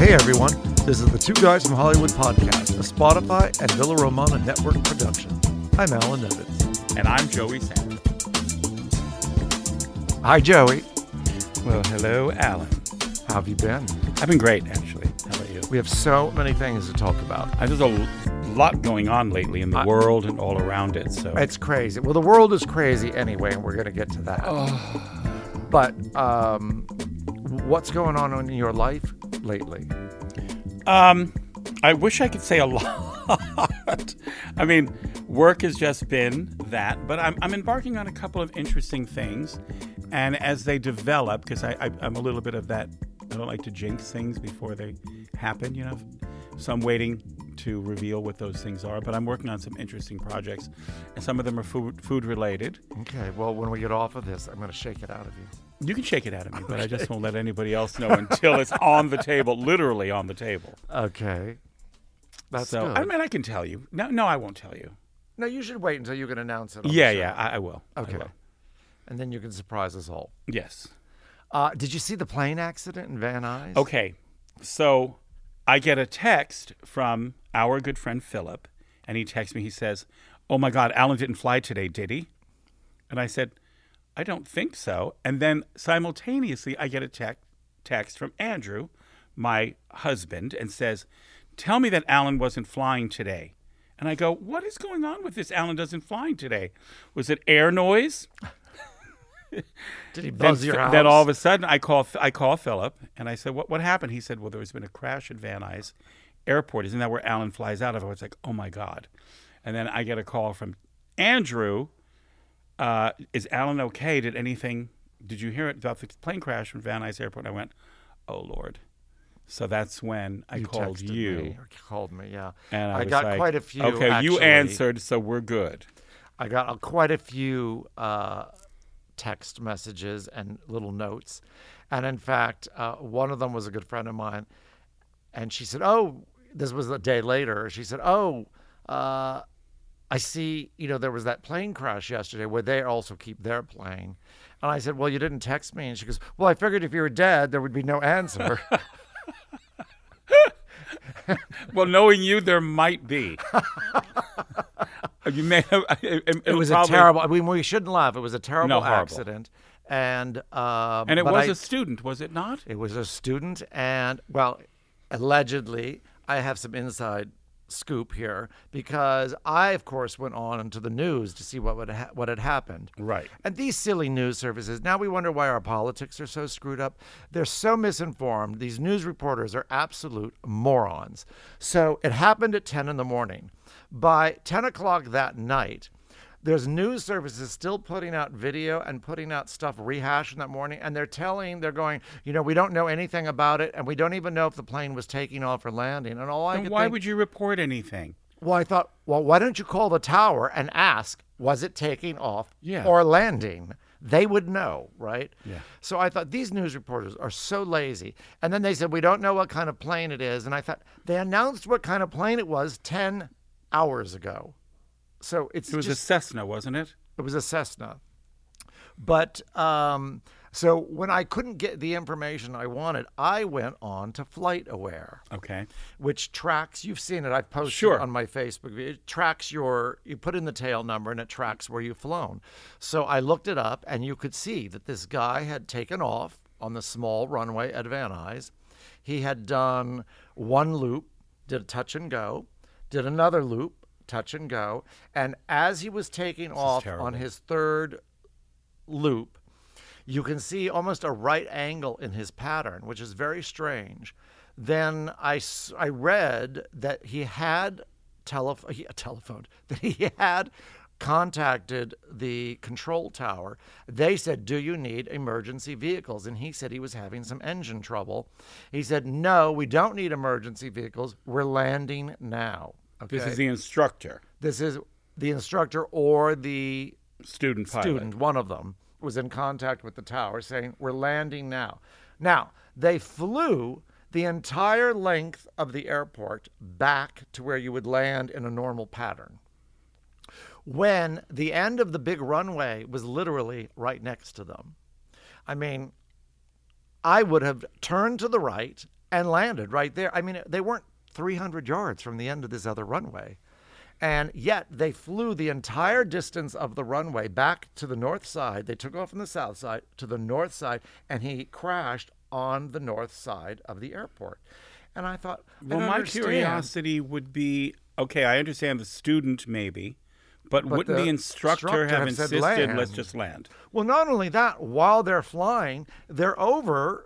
Hey everyone, this is the Two Guys from Hollywood podcast, a Spotify and Villa Romana network production. I'm Alan Nevitz. And I'm Joey Sanders. Hi Joey. Well, hello, Alan. How have you been? I've been great, actually. How about you? We have so many things to talk about. There's a lot going on lately in the world and all around it. So It's crazy. Well, the world is crazy anyway, and we're going to get to that. But what's going on in your life lately? I wish I could say a lot. I mean, work has just been that, but I'm embarking on a couple of interesting things. And as they develop, because I'm a little bit of that, I don't like to jinx things before they happen, you know. So I'm waiting to reveal what those things are. But I'm working on some interesting projects, and some of them are food related. Okay, well, when we get off of this, I'm going to shake it out of you. You can shake it out of me, but I just won't let anybody else know until it's on the table, literally on the table. Okay. That's so, good. I mean, I can tell you. No, I won't tell you. No, you should wait until you can announce it on the Yeah, show. I will. Okay. I will. And then you can surprise us all. Yes. Did you see the plane accident in Van Nuys? Okay. So I get a text from our good friend Philip, and he texts me. He says, "Oh, my God, Alan didn't fly today, did he?" And I said, "I don't think so." And then simultaneously, I get a text from Andrew, my husband, and says, "Tell me that Alan wasn't flying today." And I go, "What is going on with this? Alan doesn't flying today. Was it air noise?" Did he buzz your house? Then all of a sudden, I call Philip, and I said, "What happened?" He said, "Well, there's been a crash at Van Nuys Airport. Isn't that where Alan flies out of?" I was like, "Oh my God!" And then I get a call from Andrew. Is Alan okay? Did you hear about the plane crash from Van Nuys Airport? And I went, "Oh Lord!" So that's when I called texted you. Me, or called me, yeah. And I was got like, quite a few. Okay, actually. you answered, so we're good. I got quite a few text messages and little notes, and in fact, one of them was a good friend of mine, and she said, "Oh, this was a day later." She said, "Oh, I see. You know, there was that plane crash yesterday where they also keep their plane." And I said, "Well, you didn't text me." And she goes, "Well, I figured if you were dead, there would be no answer." Well, knowing you, there might be. You may have. It was a terrible. I mean, we shouldn't laugh. It was a terrible horrible accident, and it was a student, was it not? It was a student, and well, allegedly, I have some inside scoop here because I, of course, went on into the news to see what had happened. Right. And these silly news services, now we wonder why our politics are so screwed up. They're so misinformed. These news reporters are absolute morons. So it happened at 10 in the morning. By 10 o'clock that night, there's news services still putting out video and putting out stuff rehashing that morning. And they're going, you know, we don't know anything about it. And we don't even know if the plane was taking off or landing. And why would you report anything? Well, I thought, well, why don't you call the tower and ask, was it taking off Yeah. or landing? They would know, right? Yeah. So I thought these news reporters are so lazy. And then they said, we don't know what kind of plane it is. And I thought, they announced what kind of plane it was 10 hours ago. So it was a Cessna, wasn't it? It was a Cessna. But so when I couldn't get the information I wanted, I went on to FlightAware. Okay. Which tracks, you've seen it, I've posted Sure. it on my Facebook. It tracks you put in the tail number and it tracks where you've flown. So I looked it up and you could see that this guy had taken off on the small runway at Van Nuys. He had done one loop, did a touch and go, did another loop, touch and go. And as he was taking off on his third loop, you can see almost a right angle in his pattern, which is very strange. Then I read that he had telephoned, that he had contacted the control tower. They said, "Do you need emergency vehicles?" And he said he was having some engine trouble. He said, "No, we don't need emergency vehicles. We're landing now." Okay. This is the instructor. This is the instructor or the student pilot. One of them was in contact with the tower saying, "We're landing now." Now, they flew the entire length of the airport back to where you would land in a normal pattern, when the end of the big runway was literally right next to them. I mean, I would have turned to the right and landed right there. I mean, they weren't 300 yards from the end of this other runway. And yet they flew the entire distance of the runway back to the north side. They took off from the south side to the north side, and he crashed on the north side of the airport. And I thought, Well, my curiosity would be, okay, I understand the student maybe, but wouldn't the instructor have insisted, let's just land? Well, not only that, while they're flying, they're over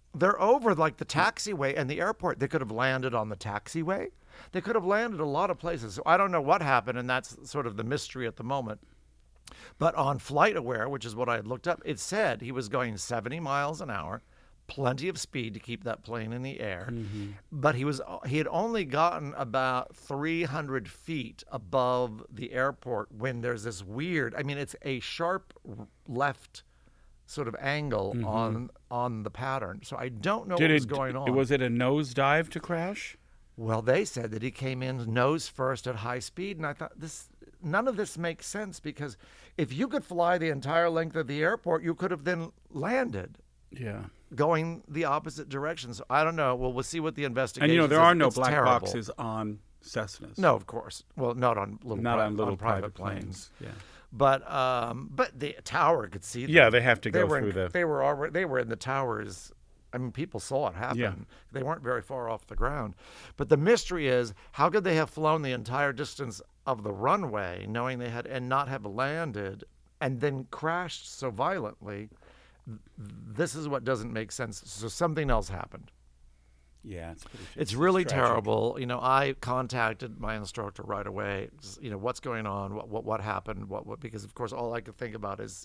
like the taxiway and the airport. They could have landed on the taxiway. They could have landed a lot of places. So I don't know what happened, and that's sort of the mystery at the moment. But on FlightAware, which is what I had looked up, it said he was going 70 miles an hour, plenty of speed to keep that plane in the air. But he had only gotten about 300 feet above the airport when there's this weird, I mean, it's a sharp left sort of angle on the pattern. So I don't know what was going on. Was it a nosedive to crash? Well, they said that he came in nose first at high speed, and I thought none of this makes sense, because if you could fly the entire length of the airport, you could have then landed. Yeah. Going the opposite direction. So I don't know. Well, we'll see what the investigation. And there are no black terrible. boxes on Cessnas. No, of course. Well, not on little private planes. Yeah. But the tower could see them. Yeah, they have to go through They were in the towers. I mean, people saw it happen. Yeah. They weren't very far off the ground. But the mystery is, how could they have flown the entire distance of the runway, knowing they had, and not have landed, and then crashed so violently? This is what doesn't make sense. So something else happened. Yeah, it's really tragic. terrible. I contacted my instructor right away. What's going on? What happened? What? Because of course, all I could think about is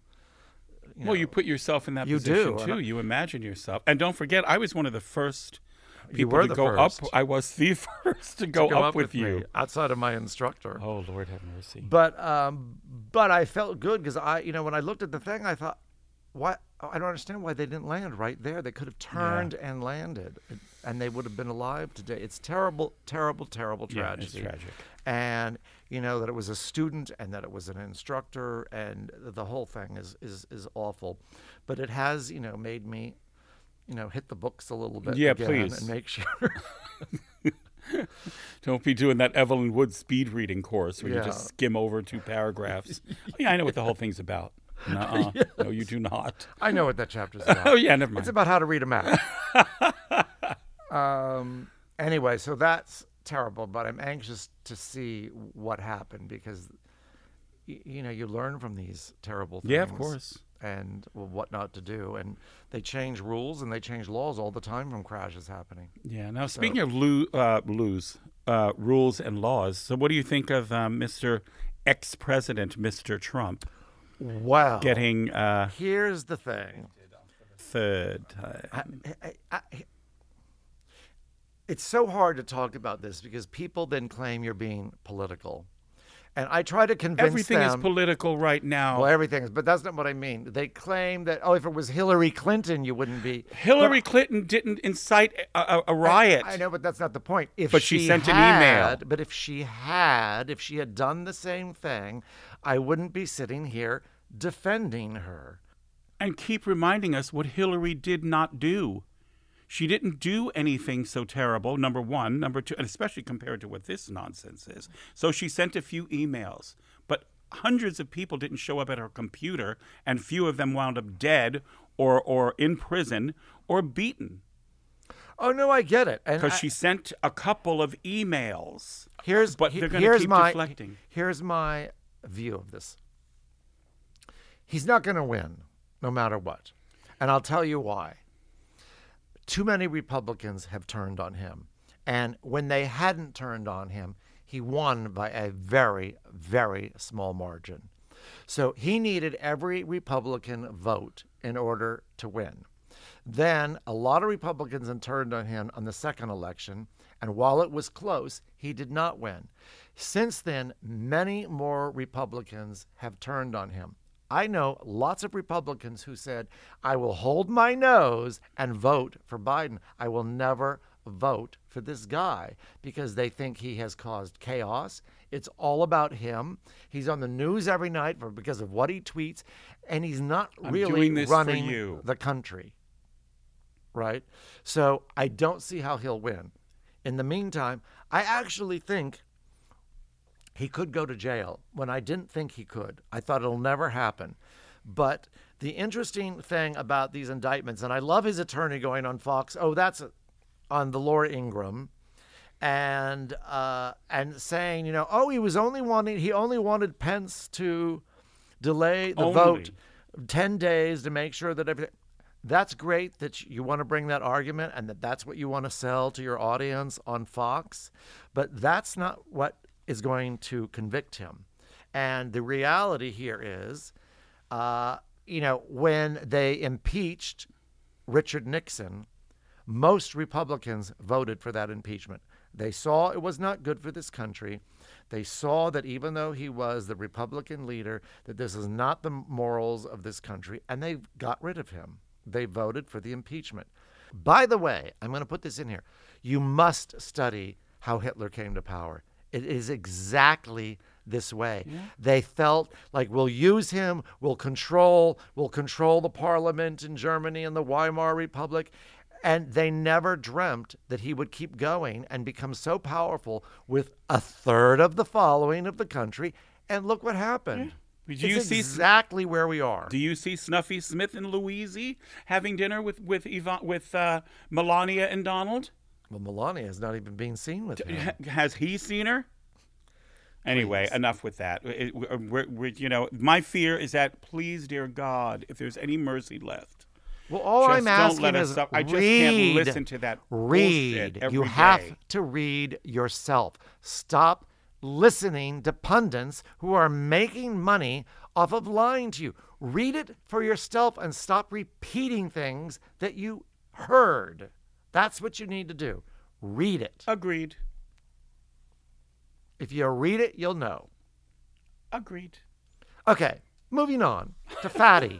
well, you put yourself in that position too. You imagine yourself, and don't forget, I was one of the first people to go up. I was the first to go up with you, outside of my instructor. Oh, Lord have mercy. But I felt good, because when I looked at the thing, I thought, what? I don't understand why they didn't land right there. They could have turned and landed, and they would have been alive today. It's terrible, terrible, terrible tragedy. It's tragic. And that it was a student and that it was an instructor, and the whole thing is awful. But it has, made me, hit the books a little bit. Yeah, again, please. And make sure. Don't be doing that Evelyn Wood speed reading course where you just skim over 2 paragraphs. Yeah, I know what the whole thing's about. Nuh-uh. Yes. No, you do not. I know what that chapter's about. Oh, yeah, never mind. It's about how to read a map. Anyway, so that's terrible, but I'm anxious to see what happened, because, you learn from these terrible things. Yeah, of course. And what not to do. And they change rules and they change laws all the time from crashes happening. Yeah. Now, speaking of rules and laws, so what do you think of Mr. Ex-President, Mr. Trump? Well, getting here's the thing. Third time. It's so hard to talk about this, because people then claim you're being political. And I try to convince everything them. Everything is political right now. Well, everything is, but that's not what I mean. They claim that, if it was Hillary Clinton, you wouldn't be. Hillary Clinton didn't incite a riot. I know, but that's not the point. But she sent an email. But if she had done the same thing, I wouldn't be sitting here defending her. And keep reminding us what Hillary did not do. She didn't do anything so terrible, number one. Number two, and especially compared to what this nonsense is. So she sent a few emails, but hundreds of people didn't show up at her computer, and few of them wound up dead or in prison or beaten. Oh, no, I get it. Because she sent a couple of emails. But they're going to keep deflecting. Here's my view of this. He's not going to win, no matter what. And I'll tell you why. Too many Republicans have turned on him. And when they hadn't turned on him, he won by a very, very small margin. So he needed every Republican vote in order to win. Then a lot of Republicans had turned on him on the second election, and while it was close, he did not win. Since then, many more Republicans have turned on him. I know lots of Republicans who said, I will hold my nose and vote for Biden. I will never vote for this guy, because they think he has caused chaos. It's all about him. He's on the news every night because of what he tweets, and he's not really running the country. right? So I don't see how he'll win. In the meantime, I actually think he could go to jail when I didn't think he could. I thought it'll never happen. But the interesting thing about these indictments, and I love his attorney going on Fox, oh, that's on the Laura Ingraham, and saying, oh, he only wanted Pence to delay the vote 10 days to make sure that everything. That's great that you want to bring that argument and that's what you want to sell to your audience on Fox, but that's not what is going to convict him. And the reality here is, when they impeached Richard Nixon, most Republicans voted for that impeachment. They saw it was not good for this country. They saw that even though he was the Republican leader, that this is not the morals of this country, and they got rid of him. They voted for the impeachment. By the way, I'm going to put this in here. You must study how Hitler came to power. It is exactly this way. Yeah. They felt like we'll use him, we'll control the parliament in Germany and the Weimar Republic. And they never dreamt that he would keep going and become so powerful with a third of the following of the country. And look what happened. Yeah. It's exactly where we are. Do you see Snuffy Smith and Louise having dinner with Melania and Donald? Well, Melania has not even been seen with him. Has he seen her? Anyway, enough with that. My fear is that, please, dear God, if there's any mercy left, well, all I'm asking is I just can't listen to that bullshit every You day. have to read yourself. Stop listening to pundits who are making money off of lying to you. Read it for yourself and stop repeating things that you heard. That's what you need to do. Read it. Agreed. If you read it, you'll know. Agreed. Okay, moving on to Fatty.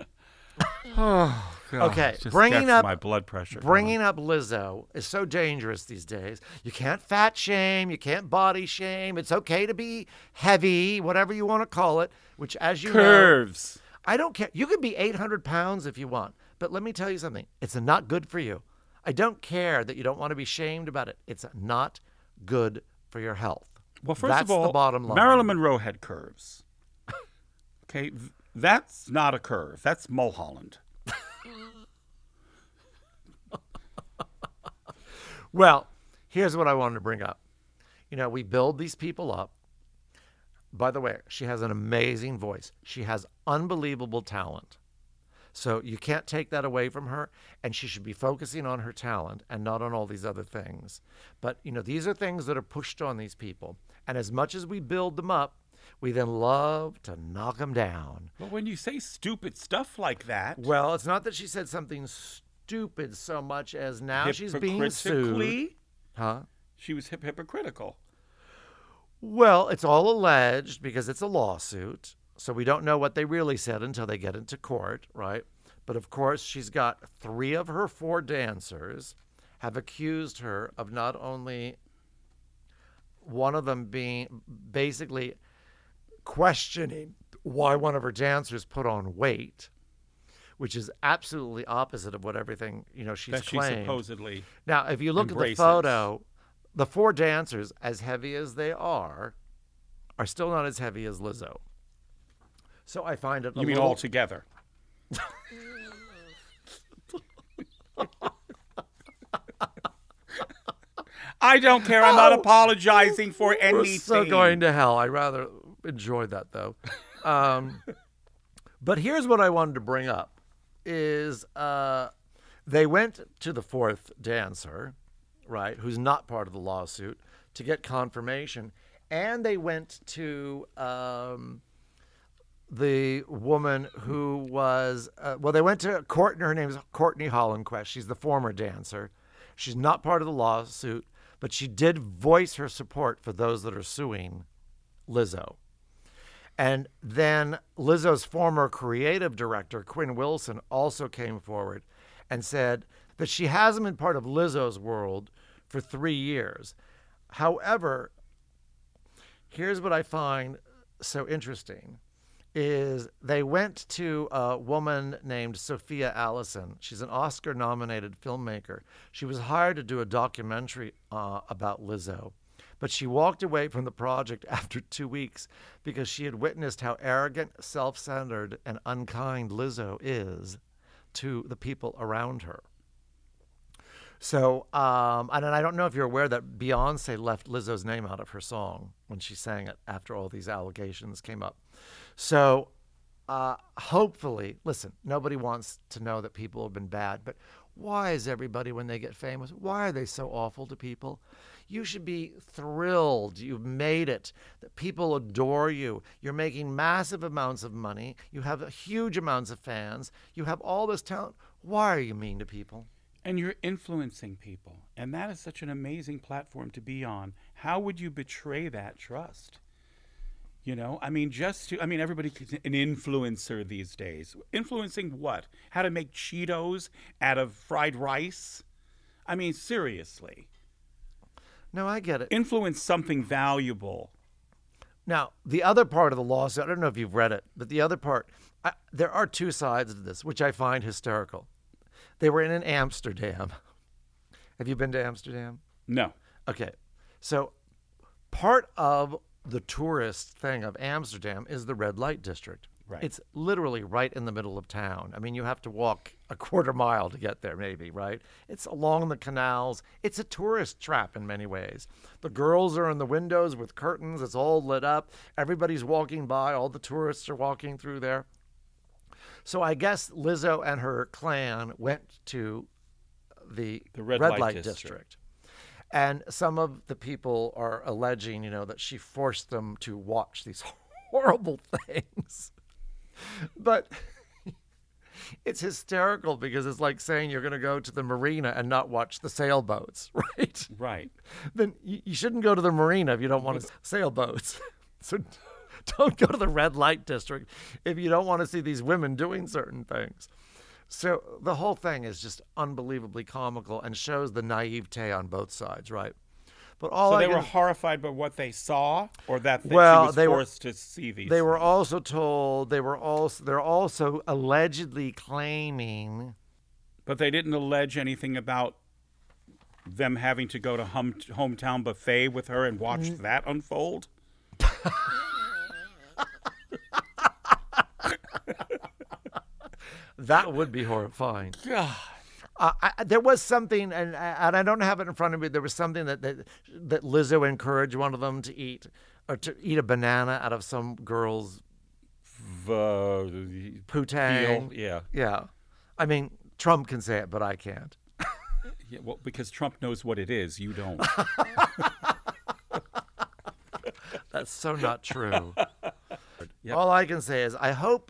Oh, God. Okay, bringing up my blood pressure. Bringing up Lizzo is so dangerous these days. You can't fat shame. You can't body shame. It's okay to be heavy, whatever you want to call it, which, as you Curves. know, I don't care. You can be 800 pounds if you want, but let me tell you something. It's not good for you. I don't care that you don't want to be shamed about it. It's not good for your health. Well, first That's of all, the bottom line. Marilyn Monroe had curves. Okay, that's not a curve. That's Mulholland. Well, here's what I wanted to bring up. We build these people up. By the way, she has an amazing voice. She has unbelievable talent. So you can't take that away from her, and she should be focusing on her talent and not on all these other things. But, these are things that are pushed on these people. And as much as we build them up, we then love to knock them down. But when you say stupid stuff like that... Well, it's not that she said something stupid so much as now she's being sued. Huh? She was hypocritical. Well, it's all alleged because it's a lawsuit. So we don't know what they really said until they get into court, right? But of course, she's got 3 of her 4 dancers have accused her of not only one of them being basically questioning why one of her dancers put on weight, which is absolutely opposite of what everything, she's claimed. She supposedly Now, if you look embraces. at the photo, the 4 dancers, as heavy as they are still not as heavy as Lizzo. So I find it. You mean all together? I don't care. I'm not apologizing for anything. We're so going to hell. I rather enjoy that though. But here's what I wanted to bring up: is they went to the 4th dancer, right, who's not part of the lawsuit, to get confirmation, and they went to the woman who was, they went to Courtney. Her name is Courtney Hollenquist. She's the former dancer. She's not part of the lawsuit, but she did voice her support for those that are suing Lizzo. And then Lizzo's former creative director, Quinn Wilson, also came forward and said that she hasn't been part of Lizzo's world for 3 years. However, here's what I find so interesting is they went to a woman named Sophia Allison. She's an Oscar-nominated filmmaker. She was hired to do a documentary about Lizzo, but she walked away from the project after 2 weeks because she had witnessed how arrogant, self-centered, and unkind Lizzo is to the people around her. So, and I don't know if you're aware that Beyonce left Lizzo's name out of her song when she sang it after all these allegations came up. So, hopefully, listen, nobody wants to know that people have been bad, but why is everybody, when they get famous, why are they so awful to people? You should be thrilled. You've made it. That people adore you. You're making massive amounts of money. You have huge amounts of fans. You have all this talent. Why are you mean to people? And you're influencing people. And that is such an amazing platform to be on. How would you betray that trust? You know, I mean, everybody's an influencer these days. Influencing what? How to make Cheetos out of fried rice? I mean, seriously. No, I get it. Influence something valuable. Now, the other part of the lawsuit, I don't know if you've read it, but the other part, there are two sides to this, which I find hysterical. They were in Amsterdam. Have you been to Amsterdam? No. Okay. So part of the tourist thing of Amsterdam is the red light district. Right. It's literally right in the middle of town. I mean, you have to walk a quarter mile to get there, maybe, right? It's along the canals. It's a tourist trap in many ways. The girls are in the windows with curtains. It's all lit up. Everybody's walking by. All the tourists are walking through there. So I guess Lizzo and her clan went to the red light district. And some of the people are alleging, that she forced them to watch these horrible things. But it's hysterical because it's like saying you're going to go to the marina and not watch the sailboats, right? Right. Then you shouldn't go to the marina if you don't want to sailboats. So don't go to the red light district if you don't want to see these women doing certain things. So the whole thing is just unbelievably comical and shows the naivete on both sides, right? But so they were horrified by what they saw, or that she was forced to see these. They were also told they're also allegedly claiming. But they didn't allege anything about them having to go to Hometown Buffet with her and watch that unfold. That would be horrifying. God. There was something, and I don't have it in front of me. There was something that Lizzo encouraged one of them to eat, or to eat a banana out of some girl's poo-tang. Yeah. I mean, Trump can say it, but I can't. Yeah, well, because Trump knows what it is. You don't. That's so not true. Yep. All I can say is I hope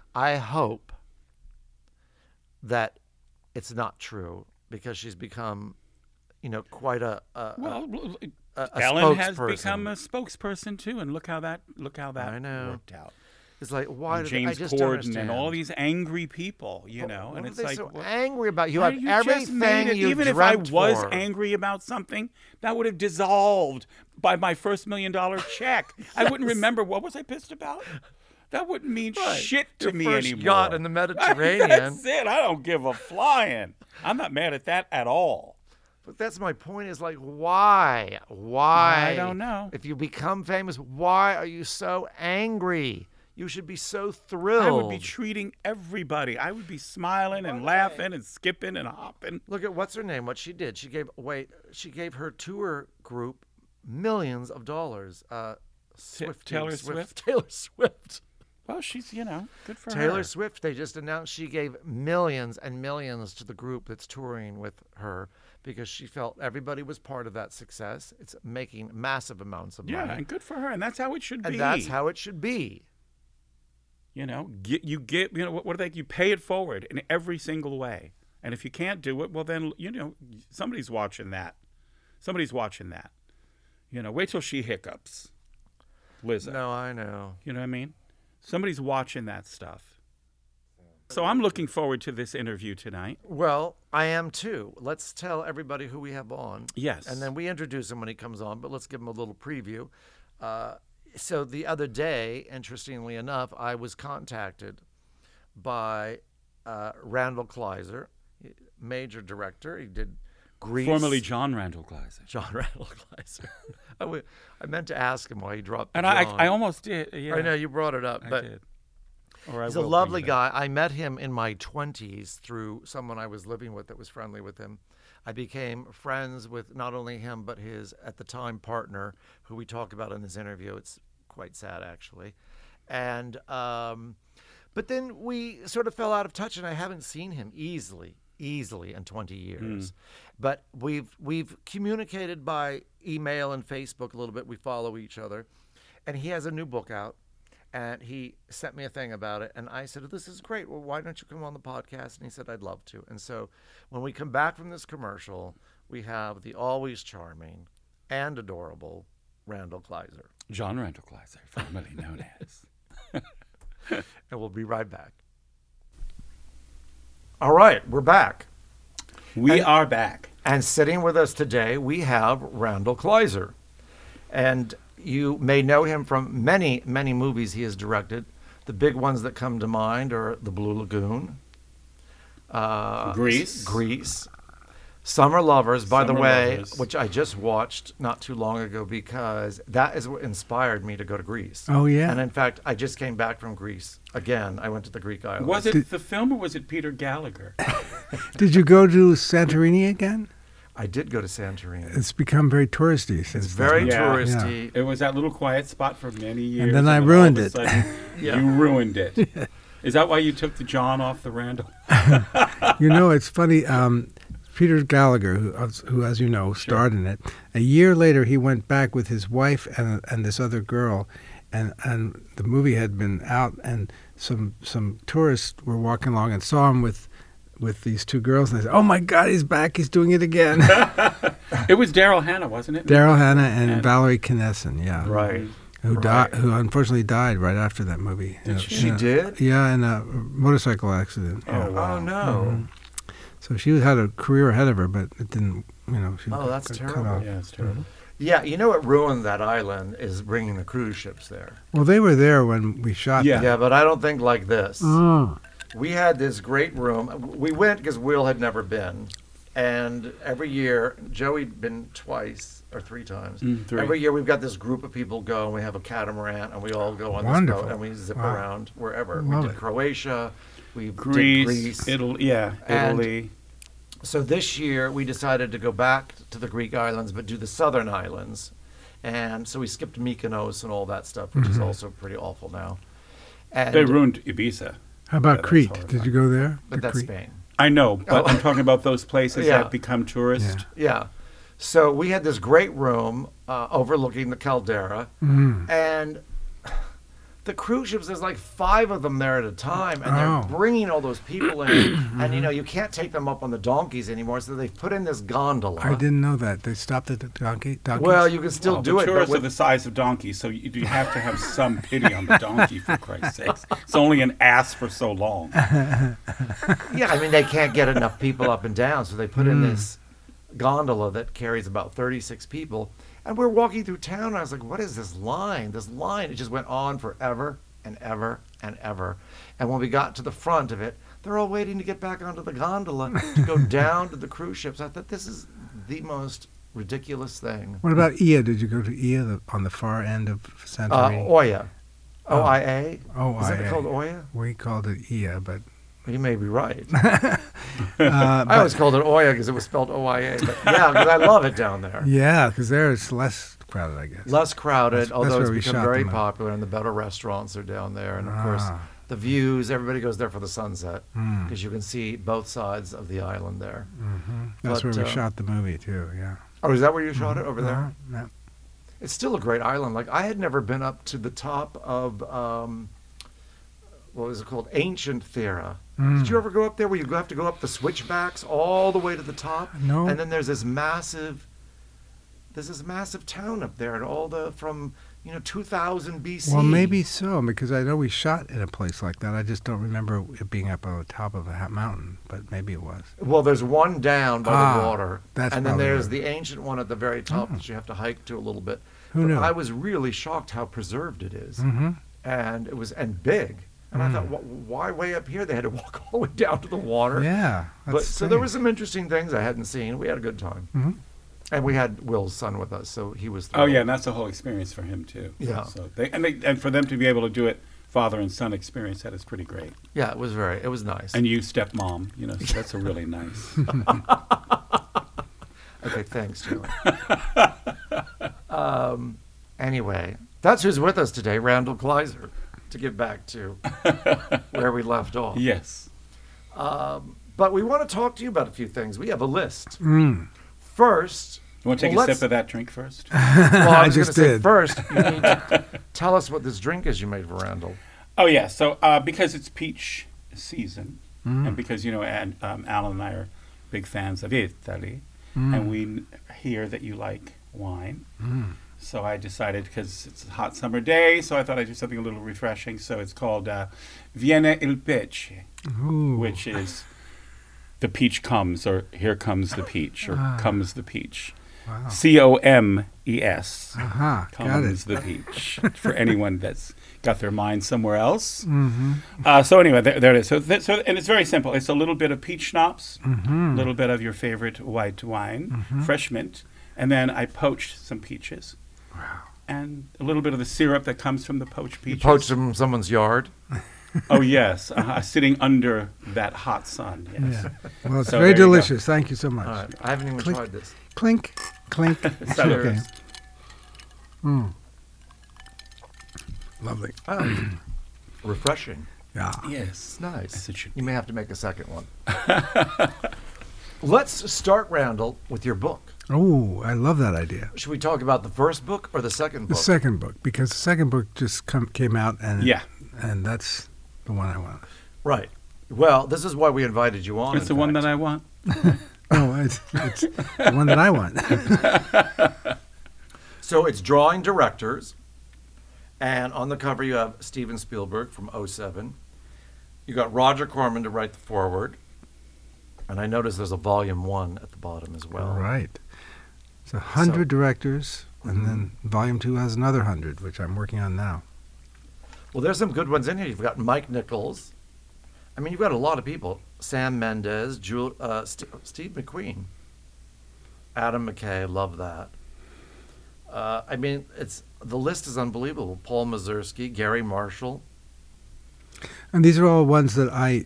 that it's not true, because she's become, quite a Ellen has spokesperson. become a spokesperson too, and look how that I know. worked out. It's like, why do James I just don't Corden understand. and all these angry people, What and are it's they like, so angry about? You how have you just everything made it. you Even if I dreamt was for. angry about something, that would have dissolved by my first $1 million check. I wouldn't remember, what was I pissed about? That wouldn't mean shit to Your me first anymore. yacht in the Mediterranean. That's it. I don't give a flying. I'm not mad at that at all. But that's my point, is like, why? Why? I don't know. If you become famous, why are you so angry? You should be so thrilled. I would be treating everybody. I would be smiling and laughing and skipping and hopping. Look at what's her name, what she did. She gave her tour group millions of dollars. Taylor Swift? Taylor Swift. Well, she's, good for her. Taylor Swift, they just announced she gave millions and millions to the group that's touring with her because she felt everybody was part of that success. It's making massive amounts of money. Yeah, and good for her. And that's how it should be. And that's how it should be. What do they? You pay it forward in every single way. And if you can't do it, well, then, somebody's watching that. Somebody's watching that. Wait till she hiccups. Lizzo. No, I know. You know what I mean? Somebody's watching that stuff. So I'm looking forward to this interview tonight. Well, I am too. Let's tell everybody who we have on. Yes. And then we introduce him when he comes on, but let's give him a little preview. so the other day, interestingly enough, I was contacted by Randall Kleiser, major director. He did Grease. Formerly John Randall Kleiser. John Randall Kleiser. I meant to ask him why he dropped the And John. I almost did. Yeah, I know you brought it up, I but did. Or I he's a will lovely bring it up. guy. I met him in my 20s through someone I was living with that was friendly with him. I became friends with not only him, but his, at the time, partner, who we talk about in this interview. It's quite sad, actually. And, but then we sort of fell out of touch, and I haven't seen him easily in 20 years. But we've communicated by email and Facebook a little bit. We follow each other. And he has a new book out. And he sent me a thing about it. And I said, this is great. Well, why don't you come on the podcast? And he said, I'd love to. And so when we come back from this commercial, we have the always charming and adorable Randall Kleiser. John Randall Kleiser, formerly known as. And we'll be right back. All right, we're back. We are back. And sitting with us today, we have Randall Kleiser. And you may know him from many, many movies he has directed. The big ones that come to mind are The Blue Lagoon, Grease. Summer Lovers, by the Summer way, Lovers. which I just watched not too long ago because that is what inspired me to go to Greece. Oh, yeah. And in fact, I just came back from Greece. Again, I went to the Greek islands. Was it the film or was it Peter Gallagher? Did you go to Santorini again? I did go to Santorini. It's become very touristy since It's very then. Yeah. touristy. It was that little quiet spot for many years. then I all of ruined a it. sudden, Yeah. You ruined it. Is that why you took the John off the Randall? You know, it's funny. Peter Gallagher, who, as you know, starred in it. A year later, he went back with his wife and this other girl, and the movie had been out, and some tourists were walking along and saw him with these two girls, and they said, "Oh my God, he's back! He's doing it again." It was Daryl Hannah, wasn't it? Daryl Hannah and Valerie Knesson, yeah, Right. who Right. who unfortunately died right after that movie. Did She did? Yeah, in a motorcycle accident. Oh, yeah. wow. Oh, no. So she had a career ahead of her, but it didn't. She Oh, that's got cut terrible. off. Yeah, it's terrible. Yeah, you know what ruined that island is bringing the cruise ships there. Well, they were there when we shot. Yeah. Yeah, but I don't think like this. Oh. We had this great room. We went because Will had never been. And every year, Joey'd been twice or three times. Three. Every year we've got this group of people go and we have a catamaran and we all go on this Wonderful. boat and we zip Wow. around wherever. Love We did it. Croatia, we did Greece, Greece. Italy, yeah, And- Italy. So this year we decided to go back to the Greek islands, but do the southern islands. And so we skipped Mykonos and all that stuff, which is also pretty awful now. And, They ruined Ibiza. How about that's Crete? horrifying. Did you go there? but To that's Crete? Spain. I know, but Oh. I'm talking about those places Yeah. that become tourist. Yeah. So we had this great room overlooking the caldera, and the cruise ships, there's like 5 of them there at a time, and Oh. they're bringing all those people in, and you can't take them up on the donkeys anymore, so they've put in this gondola. I didn't know that. They stopped at the donkeys? Well, you can still Well, do the it, but tourists are with, the size of donkeys, so you have to have some pity on the donkey, for Christ's sakes. It's only an ass for so long. yeah, I mean they can't get enough people up and down, so they put in this gondola that carries about 36 people. And we're walking through town, and I was like, what is this line? This line, it just went on forever and ever and ever. And when we got to the front of it, they're all waiting to get back onto the gondola to go down to the cruise ships. I thought, this is the most ridiculous thing. What about Ia? Did you go to Ia on the far end of Santorini? Oya. O-I-A? Oh, Is it called Oya? We called it Ia, but You may be right. uh, I but always called it Oya because it was spelled O-I-A. But yeah, because I love it down there. yeah, because there it's less crowded, I guess. Less crowded, That's although where it's we become shot very the movie. popular, and the better restaurants are down there. And of course, Ah. the views, everybody goes there for the sunset Hmm. because you can see both sides of the island there. That's but, where we uh, shot the movie too. Yeah. Oh, is that where you shot it, over there? Yeah. It's still a great island. Like, I had never been up to the top of, what was it called? Ancient Thera. Did you ever go up there where you have to go up the switchbacks all the way to the top? No. And then there's this massive town up there, and all the, from, 2000 BC. Well, maybe so, because I know we shot in a place like that. I just don't remember it being up on the top of a mountain, but maybe it was. Well, there's one down by the Ah, water, that's and then probably there's right. the ancient one at the very top that you have to hike to a little bit. Who But knew? I was really shocked how preserved it is. Mm-hmm. And it was big. And I thought, why way up here? They had to walk all the way down to the water. Yeah. But that's so there were strange. some interesting things I hadn't seen. We had a good time. Mhm. And we had Will's son with us, so he was Oh thrilled. yeah, and that's a whole experience for him too. Yeah. So and for them to be able to do it, father and son experience, that is pretty great. Yeah, it was nice. And you stepmom, so that's a really nice. Okay, thanks, Julie. Anyway, that's who's with us today, Randall Kleiser, to get back to where we left off. Yes. But we want to talk to you about a few things. We have a list. Mm. First, You want to take well, a let's- sip of that drink first? well, I was just gonna say did. first, you need to tell us what this drink is you made for Randall. Oh yeah. So because it's peach season, and because and Alan and I are big fans of Italy, and we hear that you like wine. So I decided, because it's a hot summer day, so I thought I'd do something a little refreshing. So it's called Viene il Peach, Ooh. which is the peach comes, or here comes the peach, or comes the peach. Wow. COMES. Got it. Comes the peach. For anyone that's got their mind somewhere else. Mm-hmm. So anyway, there it is. And it's very simple. It's a little bit of peach schnapps, a little bit of your favorite white wine, fresh mint, and then I poached some peaches. Wow. And a little bit of the syrup that comes from the poached You peaches. poached them from someone's yard. Oh yes, sitting under that hot sun. Yes. Yeah. Well, it's So very there you go. delicious. Thank you so much. All right, I haven't even Click. tried this. Clink, clink. Salud. Okay. Mm. Lovely. Oh, refreshing. Yeah. Yes. It's nice. Yes, it should You may have to make a second one. Let's start, Randall, with your book. Oh, I love that idea. Should we talk about the first book or the second The book? second book, because the second book just came out, and Yeah. and that's the one I want. Right. Well, this is why we invited you on. It's the one that I want. Oh, it's the one that I want. So it's Drawing Directors, and on the cover you have Steven Spielberg from '07. You got Roger Corman to write the foreword, and I noticed there's a volume 1 at the bottom as well. Right. It's 100 directors, and then volume 2 has another 100, which I'm working on now. Well, there's some good ones in here. You've got Mike Nichols. I mean, you've got a lot of people. Sam Mendes, Steve McQueen, Adam McKay. Love that. I mean, the list is unbelievable. Paul Mazursky, Gary Marshall. And these are all ones that I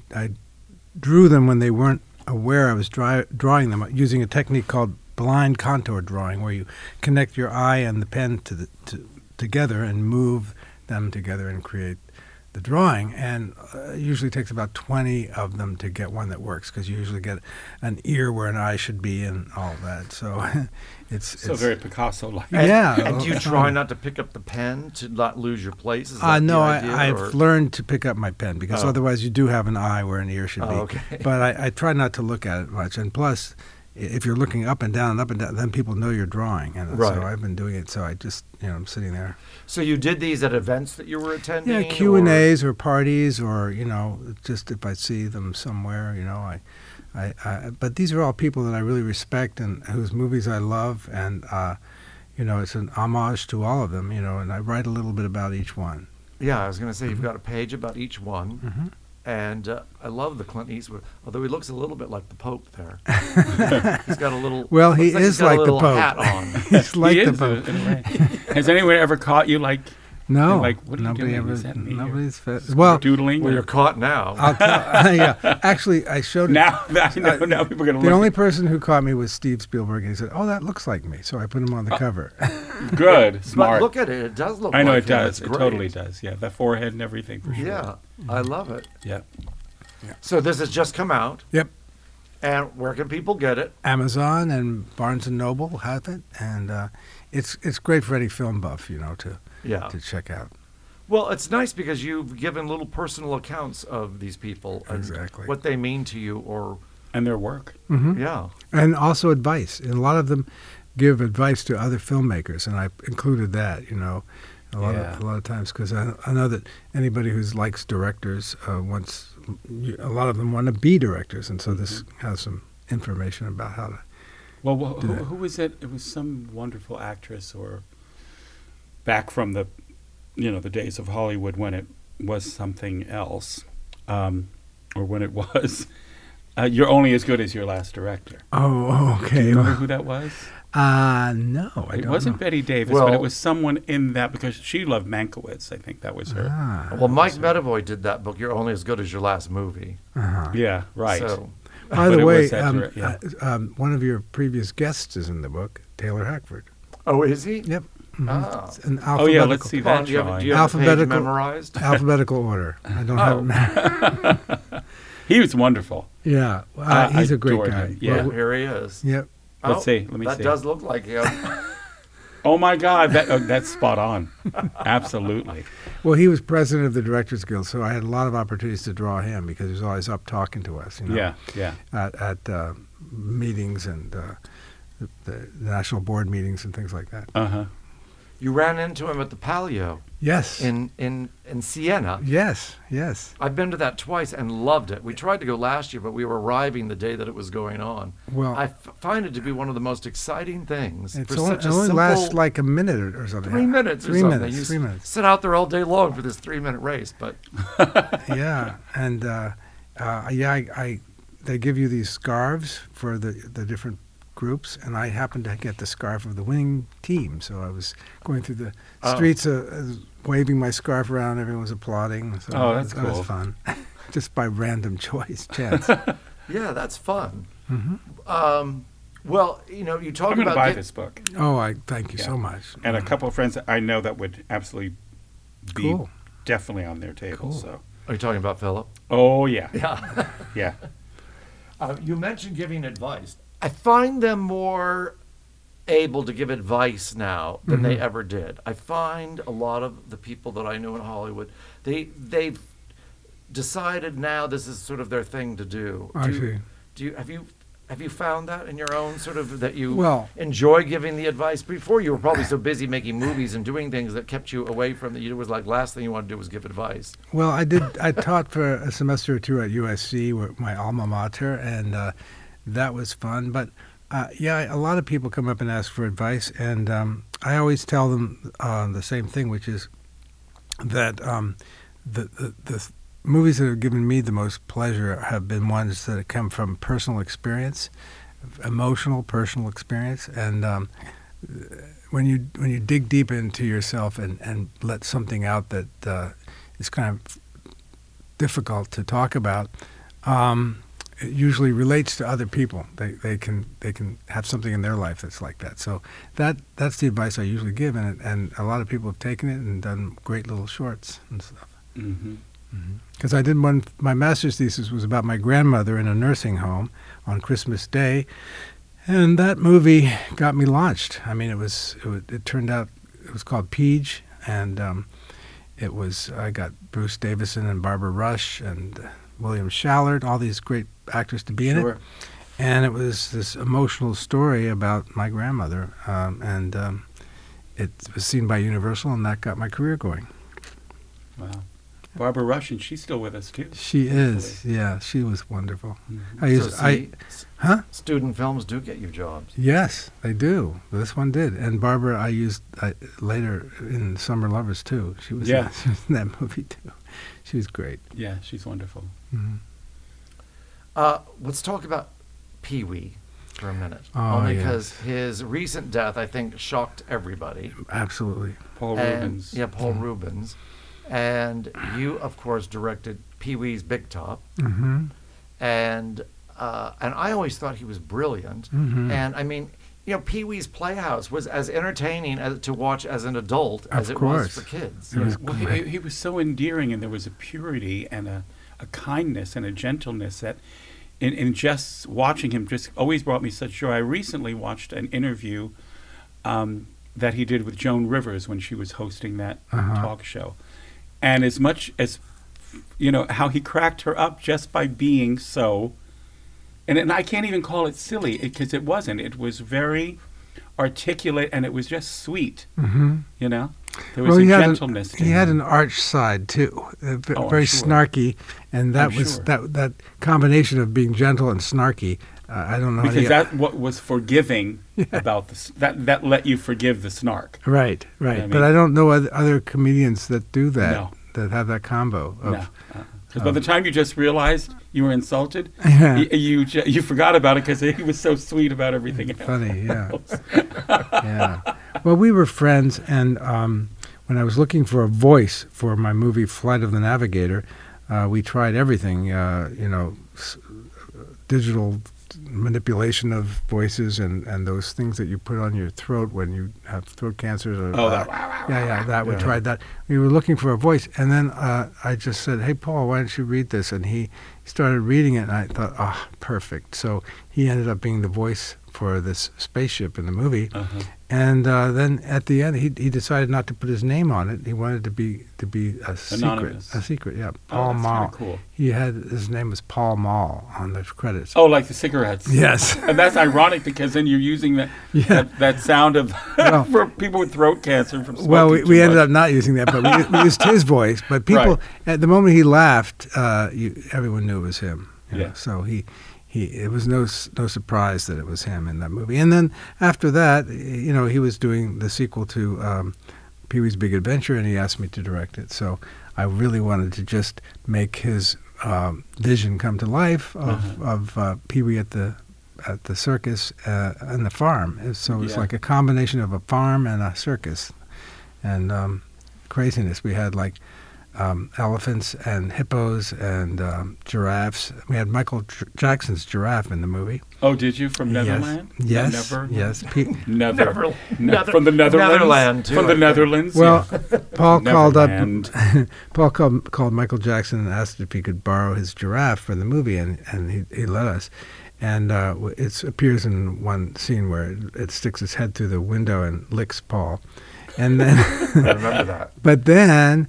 drew them when they weren't aware I was drawing them using a technique called blind contour drawing, where you connect your eye and the pen together and move them together and create the drawing. And it usually takes about 20 of them to get one that works, because you usually get an ear where an eye should be and all that. So it's very Picasso-like. yeah. And do you try not to pick up the pen to not lose your place? Is that No, the idea, I've or- learned to pick up my pen, because Oh. otherwise you do have an eye where an ear should be. Oh, okay. But I try not to look at it much. And plus, if you're looking up and down, then people know you're drawing. And Right. so I've been doing it. So I just, I'm sitting there. So you did these at events that you were attending? Yeah, Q&As or parties, or, just if I see them somewhere, but these are all people that I really respect and whose movies I love. And, it's an homage to all of them, and I write a little bit about each one. Yeah, I was going to say, you've got a page about each one. Mm-hmm. And I love the Clint Eastwood, although he looks a little bit like the Pope there. He's got a little. Well, he looks like he's is got a like the little Pope. hat on. He's like He the is, Pope. in a way. Has anyone ever caught you like No, like, what are you nobody doing? ever. Is that me or Nobody's well. doodling? Well, or- you're caught now. I'll tell, yeah, actually, I showed it. now people are going to The look. only person who caught me was Steve Spielberg, and he said, "Oh, that looks like me," so I put him on the cover. Good, But smart. look at it; it does look. I know like it him. does. It's It great. totally does. Yeah, the forehead and everything for sure. Yeah, I love it. Yeah. So this has just come out. Yep. And where can people get it? Amazon and Barnes and Noble have it, and it's great for any film buff, to Yeah. check out. Well, it's nice because you've given little personal accounts of these people and Exactly. what they mean to you, or And their work. yeah. And also advice. And a lot of them give advice to other filmmakers, and I included that. A lot of times, because I know that anybody who likes directors wants. A lot of them want to be directors, and so this has some information about how to. Well, Do that. who was it? It was some wonderful actress or back from the, the days of Hollywood when it was something else, or when it was, you're only as good as your last director. Oh, Do okay. you remember who that was? No, I It don't wasn't know. Betty Davis, Well- but it was someone in that, because she loved Mankiewicz. I think that was her. Ah, Well, Mike Medavoy did that book. You're only as good as your last movie. uh-huh. Yeah, right. So, By But the it way, was that direct- yeah. one of your previous guests is in the book, Taylor Hackford. oh, is he? Yep. Mhm. Ah. It's an Oh yeah, let's alphabetical- see Come on, that do you have, drawing. do you have the page Alphabetical- memorized? Alphabetical order. I don't Oh. have it. He was wonderful. Yeah, I he's a great adored guy. him. Yeah. Yeah, here he is. Yep. Let's see. Let me that see. does look like him. Oh my God, that's spot on. Absolutely. Well, he was president of the Directors Guild, so I had a lot of opportunities to draw him because he was always up talking to us. Yeah, yeah. At meetings and the national board meetings and things like that. Uh-huh. You ran into him at the Palio Yes. in Siena. Yes. Yes. I've been to that twice and loved it. We tried to go last year, but we were arriving the day that it was going on. Well, I find it to be one of the most exciting things. it's for only, such it a only simple lasts like a minute or something. 3 minutes or 3 something. minutes. You 3 minutes. sit out there all day long for this 3-minute race, but Yeah, and they give you these scarves for the different groups, and I happened to get the scarf of the winning team. So I was going through the Oh. streets, waving my scarf around. Everyone was applauding. So Oh, that's that cool. was fun, just by random chance. yeah, that's fun. Hmm. Well, you know, you talk I'm going to about buy get- this book. Oh, I thank you Yeah. so much. And a couple of friends that I know that would absolutely be Cool. definitely on their table. Cool. So, Are you talking about Philip? oh yeah, Yeah. yeah. You mentioned giving advice. I find them more able to give advice now than they ever did. I find a lot of the people that I know in Hollywood, they've decided now this is sort of their thing to do. I see. Have you found that in your own sort of that you Well- enjoy giving the advice? Before you were probably so busy making movies and doing things that kept you away from it. It was like last thing you wanted to do was give advice. Well, I taught for a semester or two at USC, my alma mater, and that was fun. But a lot of people come up and ask for advice, and I always tell them the same thing, which is that the movies that have given me the most pleasure have been ones that have come from personal experience, emotional personal experience, and when you dig deep into yourself and let something out that is kind of difficult to talk about, it usually relates to other people. They can have something in their life that's like that. So that's the advice I usually give, and a lot of people have taken it and done great little shorts and stuff. Mm-hmm. Because I did my master's thesis was about my grandmother in a nursing home on Christmas Day, and that movie got me launched. I mean, it turned out it was called Peach, and I got Bruce Davison and Barbara Rush and William Shallard, all these great actors to be in it, and it was this emotional story about my grandmother, and it was seen by Universal, and that got my career going. Wow. Barbara Rush, and she's still with us too. She is, yeah. She was wonderful. So student films do get you jobs. Yes, they do. This one did, and Barbara, I used later in Summer Lovers too. She was, Yeah. she was in that movie too. She was great. Yeah, she's wonderful. Mm-hmm. Let's talk about Pee Wee for a minute. Oh, Only yes. because his recent death, I think, shocked everybody. Absolutely. Paul And- Rubens. Yeah, Paul Rubens. And you, of course, directed Pee Wee's Big Top. Mm-hmm. And I always thought he was brilliant. Mm-hmm. And I mean, you know, Pee Wee's Playhouse was as entertaining to watch as an adult as Of it was course. for kids. It was Well, great. he was so endearing, and there was a purity and a kindness and a gentleness that, in just watching him, just always brought me such joy. I recently watched an interview that he did with Joan Rivers when she was hosting that talk show, and as much as how he cracked her up just by being so, and I can't even call it silly because it wasn't. It was very articulate, and it was just sweet. Mm-hmm. There was a he gentleness to he had him. an arch side too, I'm very sure. snarky, and that I'm was sure. that combination of being gentle and snarky I don't know. Because that what was forgiving about this. That let you forgive the snark. Right. I But mean- I don't know other comedians that do that, No. that have that combo of. No. Because by the time you just realized you were insulted, Yeah. you forgot about it because he was so sweet about everything else. Funny, yeah. Yeah. Well, we were friends, and when I was looking for a voice for my movie Flight of the Navigator, we tried everything, digital manipulation of voices and those things that you put on your throat when you have throat cancers. Or, Oh, that. that. We tried that. We were looking for a voice, and then I just said, "Hey, Paul, why don't you read this?" And he started reading it, and I thought, perfect. So he ended up being the voice for this spaceship in the movie. And then at the end, he decided not to put his name on it. He wanted to be a Anonymous. secret. A secret, yeah. Oh, Paul that's Mall. kinda cool. His name was Paul Mall on the credits. Oh, like the cigarettes. Yes. And that's ironic because then you're using that sound of Well- for people with throat cancer from smoking Well, too we ended much. up not using that, but we used his voice. But people, at the moment he laughed, everyone knew it was him. Yeah. So it was no surprise that it was him in that movie. And then after that, he was doing the sequel to Pee-wee's Big Adventure, and he asked me to direct it. So I really wanted to just make his vision come to life of Pee-wee at the circus and the farm. So it was like a combination of a farm and a circus, and craziness. We had like elephants and hippos and giraffes. We had Michael Jackson's giraffe in the movie. Oh, did you from Netherlands? Yes. Never. Yes. Never. Nether- From the Netherlands. Netherland, too, From I the think. Netherlands. Well, Paul called up. Neverland. Paul called Michael Jackson and asked if he could borrow his giraffe for the movie, and he let us. And it appears in one scene where it sticks its head through the window and licks Paul. And then, I remember that. but then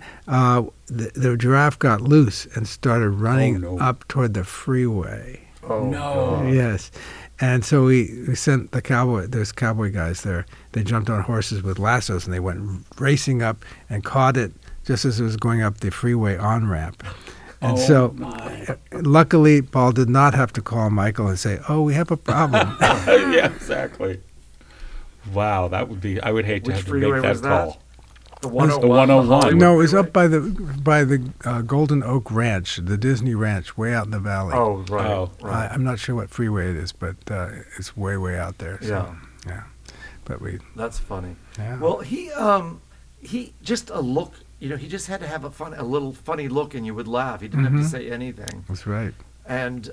the giraffe got loose and started running no. up toward the freeway. Oh, No. Yes. And so we sent there's cowboy guys there. They jumped on horses with lassos and they went racing up and caught it just as it was going up the freeway on-ramp. And so luckily, Paul did not have to call Michael and say, "Oh, we have a problem." Yeah, exactly. Wow, that would be. I would hate to Which have to freeway make that was that? call. The 101. The 101. Hollywood No, it was freeway? up by the Golden Oak Ranch, the Disney Ranch, way out in the valley. Oh, right. Oh. right. I'm not sure what freeway it is, but it's way out there. So, yeah. But That's funny. yeah. Well, he just a look. He just had to have a little funny look, and you would laugh. He didn't have to say anything. That's right. And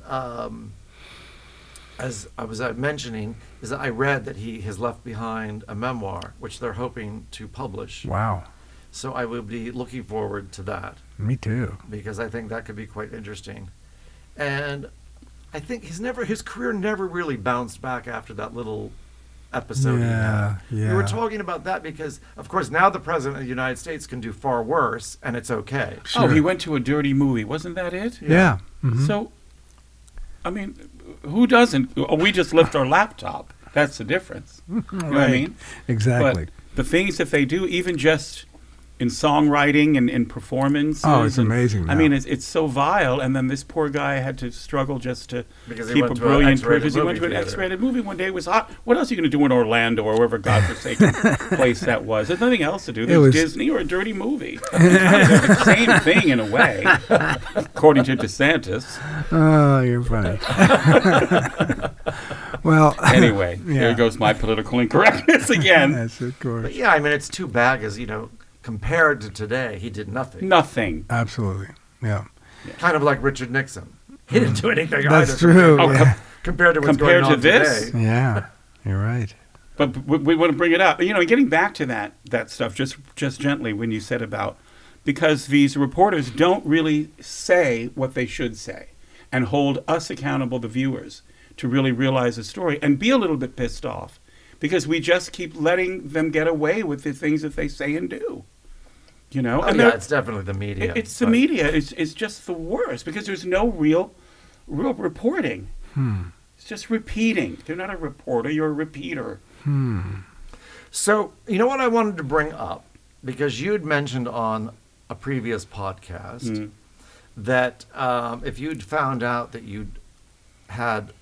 as I was mentioning, is that I read that he has left behind a memoir, which they're hoping to publish. Wow. So I will be looking forward to that Me too. because I think that could be quite interesting. And I think his career never really bounced back after that little episode he had. Yeah. We were talking about that because, of course, now the president of the United States can do far worse, and it's okay. Oh, he went to a dirty movie. Wasn't that it? Yeah. Mhm. So, I mean, who doesn't? Oh, we just lift our laptop. That's the difference. You know what I Right. mean? Exactly. But the things that they do, even just in songwriting and in performances. Oh, it's and- amazing I now. mean, it's so vile. And then this poor guy had to struggle just to Because he keep went a to an brilliant X-rated because he went to movie an theater. X-rated movie one day. It was hot. What else are you going to do in Orlando or wherever godforsaken place that was? There's nothing else to do. There's was- Disney or a dirty movie. It's the same thing in a way, according to DeSantis. Oh, you're funny. Well, Anyway, Yeah. there goes my political incorrectness again. yes, of course. But yeah, I mean, it's too bad because, compared to today, he did nothing. Nothing. Absolutely. Yeah. Kind of like Richard Nixon. He didn't do anything That's either. true. Oh, yeah. Compared to what's Compared going on to this? today. Yeah. You're right. But we want to bring it up. Getting back to that stuff just gently when you said about, because these reporters don't really say what they should say and hold us accountable, the viewers, to really realize the story and be a little bit pissed off because we just keep letting them get away with the things that they say and do. Oh, and yeah, they're- it's definitely the media. it's the but- media. It's just the worst because there's no real reporting. It's just repeating. You're not a reporter. You're a repeater. So, you know what I wanted to bring up? Because you had mentioned on a previous podcast that if you'd found out that you'd had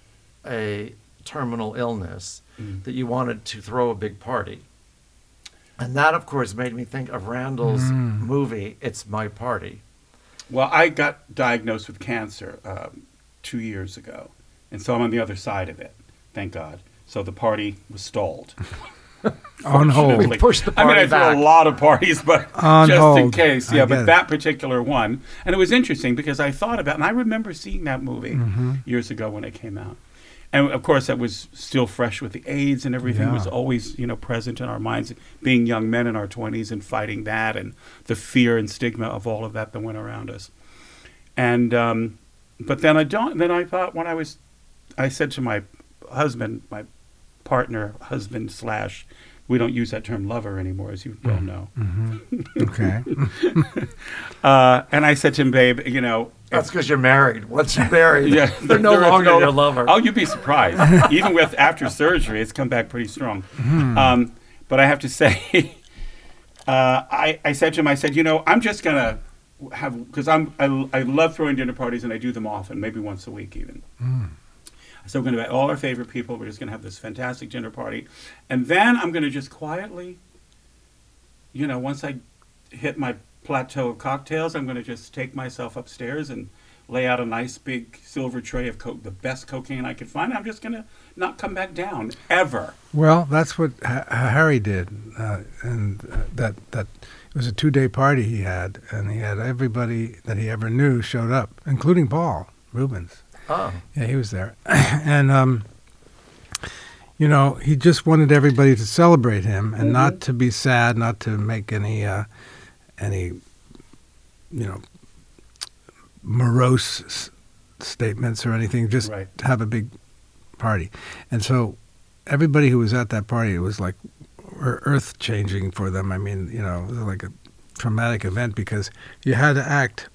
a terminal illness that you wanted to throw a big party. And that, of course, made me think of Randall's movie, It's My Party. Well, I got diagnosed with cancer 2 years ago, and so I'm on the other side of it, thank God. So the party was stalled. On hold. We pushed the I mean, party I back. threw a lot of parties, but On just in hold. case. I Yeah, get but it. that particular one. And it was interesting because I thought about, and I remember seeing that movie years ago when it came out. And of course, that was still fresh with the AIDS and everything was Yeah. always, present in our minds, being young men in our 20s and fighting that and the fear and stigma of all of that went around us. And, but then I thought when I said to my husband, my partner, husband / we don't use that term lover anymore, as you well know. Okay. And I said to him, babe, That's because you're married. Once you're married, yeah, they're no longer your lover. Oh, you'd be surprised. Even with after surgery, it's come back pretty strong. But I have to say, I said to him, I said, I'm just gonna have because I love throwing dinner parties and I do them often, maybe once a week even. So we're going to invite all our favorite people. We're just going to have this fantastic dinner party. And then I'm going to just quietly, once I hit my plateau of cocktails, I'm going to just take myself upstairs and lay out a nice big silver tray of the best cocaine I could find. I'm just going to not come back down, ever. Well, that's what Harry did. And that it was a 2-day party he had, and he had everybody that he ever knew showed up, including Paul Rubens. Oh. Yeah, he was there. And, he just wanted everybody to celebrate him and not to be sad, not to make any morose statements or anything, just Right. to have a big party. And so everybody who was at that party, it was like earth-changing for them. I mean, it was like a traumatic event because you had to act,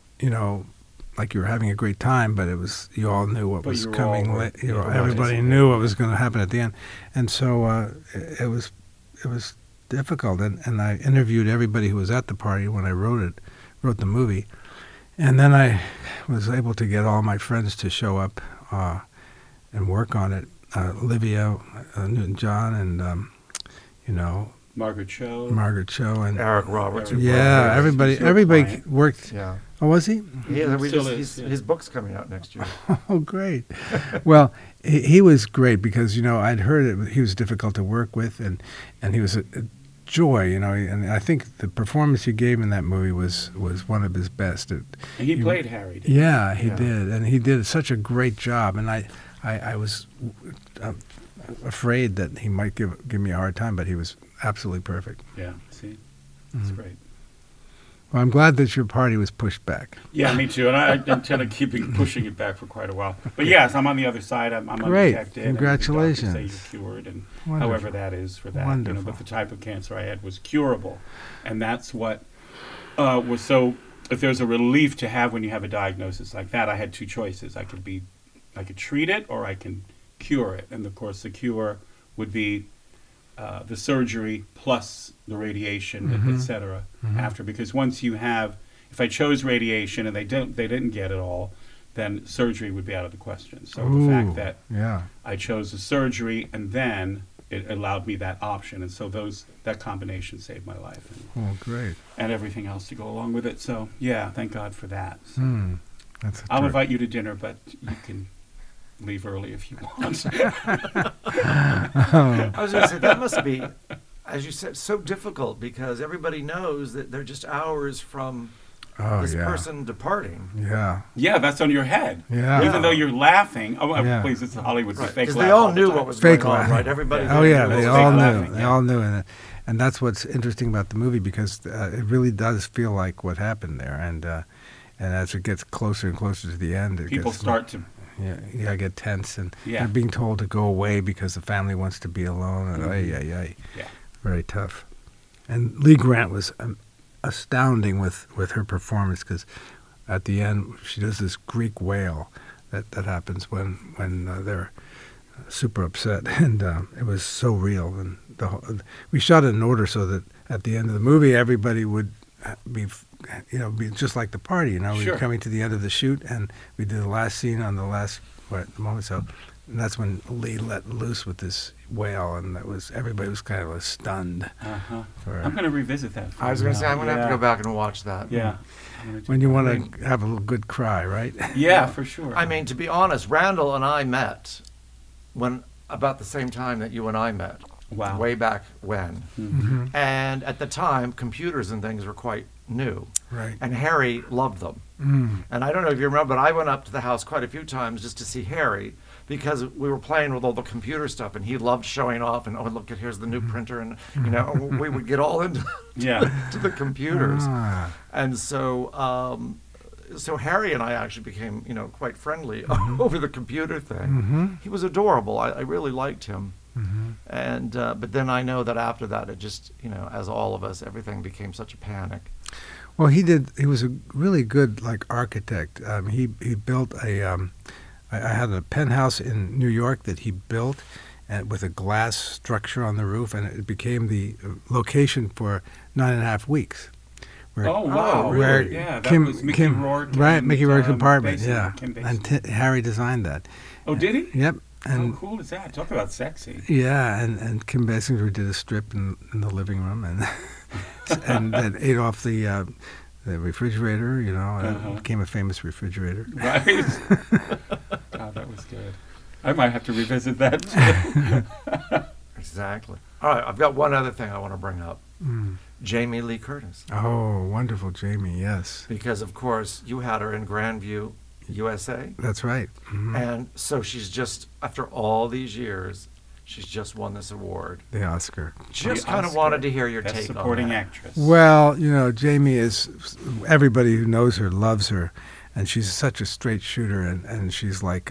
like you were having a great time, but you all knew what But was you were coming. all Everybody participating. knew what was going to happen at the end, and so it was difficult. And I interviewed everybody who was at the party when I wrote the movie, and then I was able to get all my friends to show up and work on it. Olivia Newton-John and Margaret Cho. Margaret Cho and Eric Roberts. Eric yeah, Roberts. everybody He's your everybody client. worked. Yeah. Oh, was he? Still is, yeah. His book's coming out next year. Oh, great. Well, he was great because, I'd heard he was difficult to work with and he was a joy, and I think the performance he gave in that movie was one of his best. And he played Harry. Didn't Yeah, he Yeah. did. And he did such a great job. And I was afraid that he might give me a hard time, but he was absolutely perfect. he? Yeah, see? That's Mm-hmm. great. Well, I'm glad that your party was pushed back. Yeah, me too. And I intend on pushing it back for quite a while. But yes, I'm on the other side. I'm Great. undetected. Congratulations. And the doctors say you're cured, and Wonderful. however that is for that. Wonderful. But the type of cancer I had was curable, and that's what was so. If there's a relief to have when you have a diagnosis like that, I had two choices. I could treat it or I can cure it, and of course the cure would be the surgery plus the radiation, et cetera, after. Because once you have, if I chose radiation and they didn't get it all, then surgery would be out of the question. So the fact Ooh, that yeah. I chose the surgery and then it allowed me that option, and so that combination saved my life Oh, great. and everything else to go along with it. So yeah, thank God for that. So That's I'll terrific. invite you to dinner, but you can leave early if you want. I was going to say, that must be, as you said, so difficult because everybody knows that they're just hours from Oh, this yeah. person departing. Yeah. Yeah, that's on your head. Yeah. Even though you're laughing. Oh, Yeah. please, it's Hollywood's a fake Because laugh they all the knew time. what was Fake going on, laugh. right? Everybody Oh there yeah, knew they what was all going knew. on. laughing, They yeah. all knew, and that's what's interesting about the movie because it really does feel like what happened there, and as it gets closer and closer to the end, People gets, start to. yeah, get tense, and Yeah. they're being told to go away because the family wants to be alone, and Yeah. very tough. And Lee Grant was astounding with her performance because at the end she does this Greek wail that happens when they're super upset, and it was so real. And we shot it in order so that at the end of the movie everybody would be just like the party. We Sure. were coming to the end of the shoot, and we did the last scene on the last moment. So And that's when Lee let loose with this whale, and everybody was kind of stunned. Uh-huh. For, I'm going to revisit that. I was going to say, I'm going to have to Yeah. go back and watch that. Yeah. I'm gonna do when you that. want to have a little good cry, right? Yeah, for sure. I mean, to be honest, Randall and I met about the same time that you and I met. Wow. Way back when. Mhm. And at the time, computers and things were quite new. Right. And Harry loved them. Mm. And I don't know if you remember, but I went up to the house quite a few times just to see Harry because we were playing with all the computer stuff, and he loved showing off. And oh, look, here's the new printer, and we would get all into Yeah. to the computers. Ah. And so Harry and I actually became quite friendly over the computer thing. He was adorable. I really liked him. And but then I know that after that, it just as all of us, everything became such a panic. Well, he was a really good architect. He built I had a penthouse in New York that he built, with a glass structure on the roof, and it became the location for 9.5 Weeks. Where, Oh, wow. where Really? Yeah, that was Mickey Rourke right? and, Mickey Rourke's apartment, Basin, yeah. Kim Basin. And Harry designed that. Oh, did he? Yep. And How cool is that? Talk about sexy. yeah, and Kim Basinger did a strip in the living room, and and ate off the refrigerator. Became a famous refrigerator. Right? God, that was good. I might have to revisit that too. Exactly. All right, I've got one other thing I want to bring up. Mm. Jamie Lee Curtis. Oh, wonderful, Jamie. Yes, Because, of course, you had her in Grandview, USA. that's right. Mhm. And so she's just, after all these years, she's just won this award. The Oscar. Just The kind of Oscar. wanted to hear your Best take supporting on that. actress. Well, Jamie is, everybody who knows her loves her, and she's such a straight shooter, and she's like,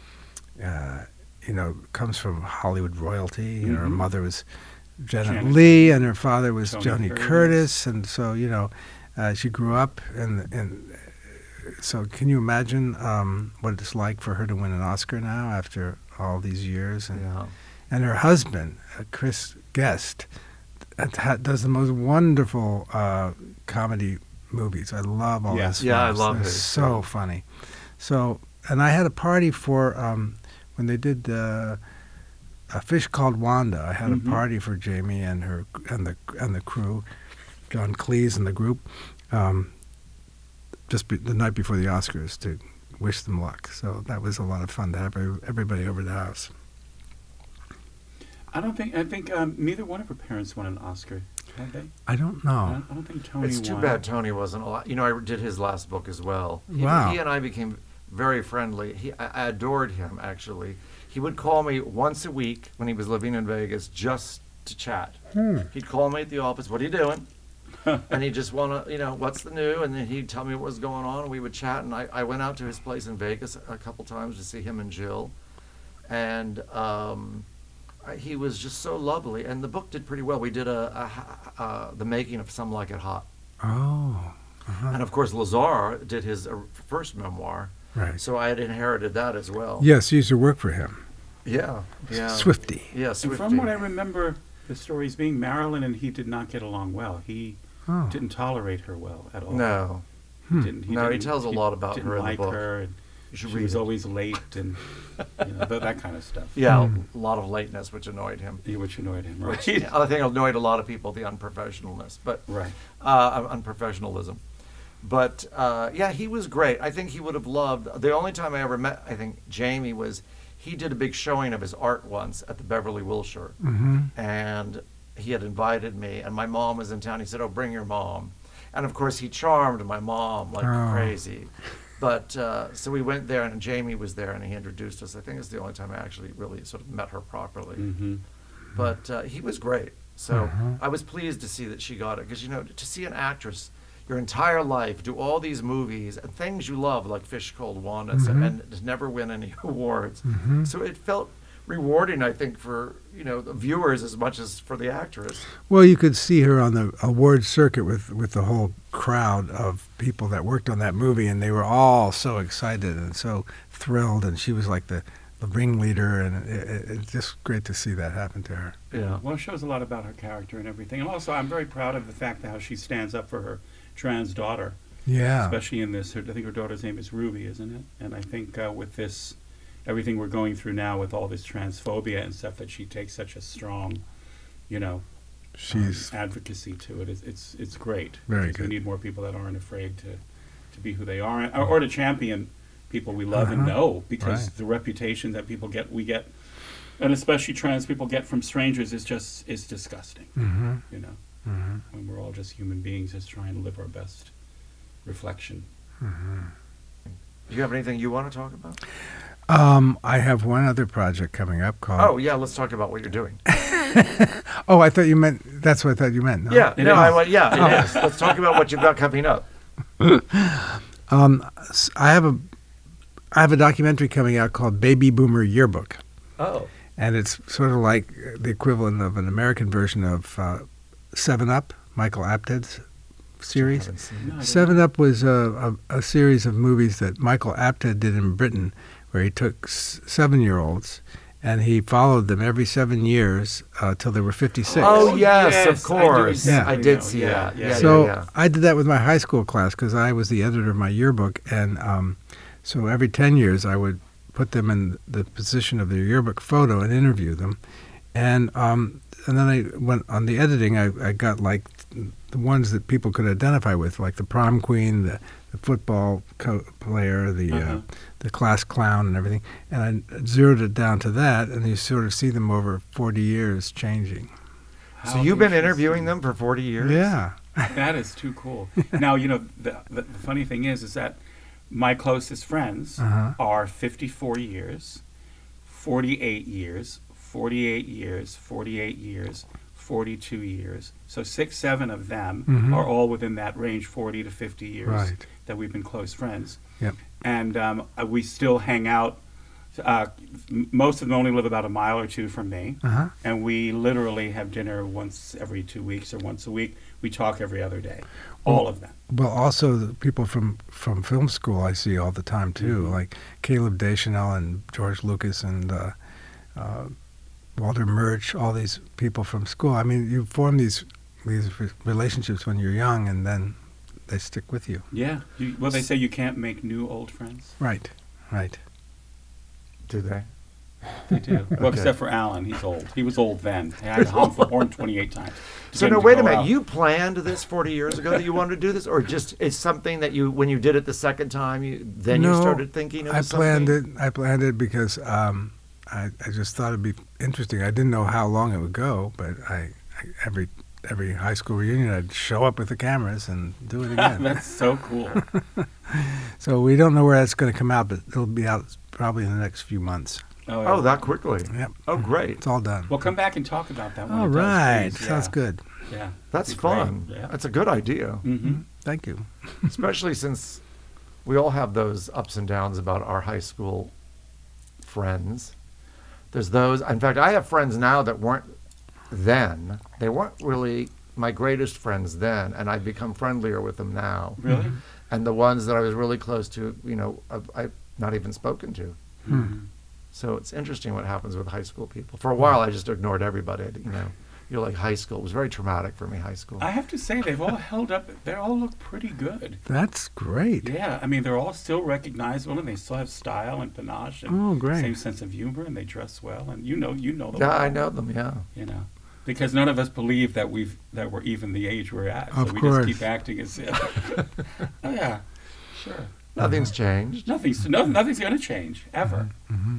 comes from Hollywood royalty. Her Mhm. mother was Janet Janet Leigh, and her father was Tony Joni Curtis. Curtis, and so she grew up, and so can you imagine what it's like for her to win an Oscar now after all these years? Yeah. And her husband, Chris Guest, does the most wonderful comedy movies. I love all Yeah. his Yeah, I films. love They're his, so yeah. funny. So, and I had a party for when they did A Fish Called Wanda. I had Mhm. a party for Jamie and her and the crew, John Cleese and the group, the night before the Oscars to wish them luck. So that was a lot of fun to have everybody over the house. I think neither one of her parents won an Oscar, have they? I don't know. I don't think Tony It's too won. bad Tony wasn't alive. I did his last book as well. Wow. He and I became very friendly. I adored him, actually. He would call me once a week when he was living in Vegas just to chat. He'd call me at the office, "What are you doing?" And he'd just want to, what's the new? And then he'd tell me what was going on, and we would chat. And I went out to his place in Vegas a couple times to see him and Jill. And he was just so lovely. And the book did pretty well. We did the making of Some Like It Hot. Oh, And of course, Lazar did his first memoir. right. So I had inherited that as well. Yes, you used to work for him. Yeah. Yeah. Swifty. Yeah, And Swifty. from what I remember, the stories being Marilyn and he did not get along well. He Oh. didn't tolerate her well at all. No. He didn't. No, he tells a lot about didn't her in the like book. her. And You should she read was it. always late and that kind of stuff. Yeah, a lot of lateness, which annoyed him. Yeah, which annoyed him, right? Which I think annoyed a lot of people, the unprofessionalness, but Right. unprofessionalism. But yeah, he was great. I think he would have loved. The only time I ever met, I think, Jamie was he did a big showing of his art once at the Beverly Wilshire, and he had invited me, and my mom was in town. He said, "Oh, bring your mom," and of course he charmed my mom like Oh. crazy. But so we went there, and Jamie was there, and he introduced us. I think it's the only time I actually really sort of met her properly. Mm-hmm. But he was great. So I was pleased to see that she got it because to see an actress your entire life do all these movies and things you love like Fish Called Wanda and never win any awards. So it felt rewarding, I think, for the viewers as much as for the actress. Well, you could see her on the award circuit with the whole crowd of people that worked on that movie, and they were all so excited and so thrilled, and she was like the ringleader, and it's just great to see that happen to her. Yeah. Well, it shows a lot about her character and everything. And also, I'm very proud of the fact that how she stands up for her trans daughter, Yeah. especially in this. I think her daughter's name is Ruby, isn't it? And I think with this everything we're going through now with all this transphobia and stuff, that she takes such a strong, She's advocacy to it. It's great. Very because good. We need more people that aren't afraid to be who they are, or to champion people we love and know, because Right. the reputation that we get, and especially trans people get from strangers is disgusting. When we're all just human beings just trying to live our best reflection. Do you have anything you want to talk about? I have one other project coming up called. Oh yeah, let's talk about what you're doing. Oh, I thought you meant. That's what I thought you meant. No? It is. It is. Let's talk about what you've got coming up. I have a documentary coming out called Baby Boomer Yearbook, Oh. and it's sort of like the equivalent of an American version of 7 Up, Michael Apted's series. No, I don't 7 Up was a series of movies that Michael Apted did in Britain, where he took 7-year-olds and he followed them every 7 years till they were 56. Oh yes, yes, of course. Yeah. I did know. see Yeah, that. yeah. Yeah, So yeah. I did that with my high school class because I was the editor of my yearbook, and so every 10 years I would put them in the position of their yearbook photo and interview them, and then I went on the editing. I got like the ones that people could identify with, like the prom queen, the football player, the class clown, and everything, and I zeroed it down to that, and you sort of see them over 40 years changing. So How you've been interesting. interviewing them for 40 years? Yeah. That is too cool. Now, the funny thing is that my closest friends are 54 years, 48 years, 48 years, 48 years, 42 years. So 6, 7 of them are all within that range, 40 to 50 years, Right. that we've been close friends. Yep. And we still hang out. Most of them only live about a mile or two from me. And we literally have dinner once every 2 weeks or once a week. We talk every other day, all of them. Well, also the people from film school I see all the time too, like Caleb Deschanel and George Lucas and Walter Murch, all these people from school. I mean, you form these relationships when you're young, and then they stick with you. Yeah. Well, they say you can't make new old friends. Right, right. Do they? They do. Well, Okay. except for Alan. He's old. He was old then. I had to honk the horn 28 times. to So get no, him to wait a go minute. out. You planned this 40 years ago that you wanted to do this, or just it's something that you, when you did it the second time, you No, started thinking it was I planned something? it. I planned it because I just thought it'd be interesting. I didn't know how long it would go, but every high school reunion I'd show up with the cameras and do it again. That's so cool. So we don't know where that's going to come out, but it'll be out probably in the next few months. Oh, that quickly? Yep. Oh, great. It's all done. Well, come back and talk about that one. All right. Sounds good. Yeah. That's Be great. fun. Yeah. That's a good idea, Mm-hmm. Thank you. especially since we all have those ups and downs about our high school friends. There's those. In fact, I have friends now that weren't then. They weren't really my greatest friends then, and I've become friendlier with them now. Really? And the ones that I was really close to, I've not even spoken to. Mm-hmm. So it's interesting what happens with high school people. For a while, I just ignored everybody. You're like high school. It was very traumatic for me, high school. I have to say, they've all held up. They all look pretty good. That's great. Yeah, I mean, they're all still recognizable, and they still have style and panache and Oh, great. same sense of humor, and they dress well. And you know them. Yeah, all, I know them. Yeah. because none of us believe that we're even the age we're at. So Of we course. just keep acting as if. Oh yeah, sure. Nothing's changed. Nothing's going to change ever. Mm-hmm.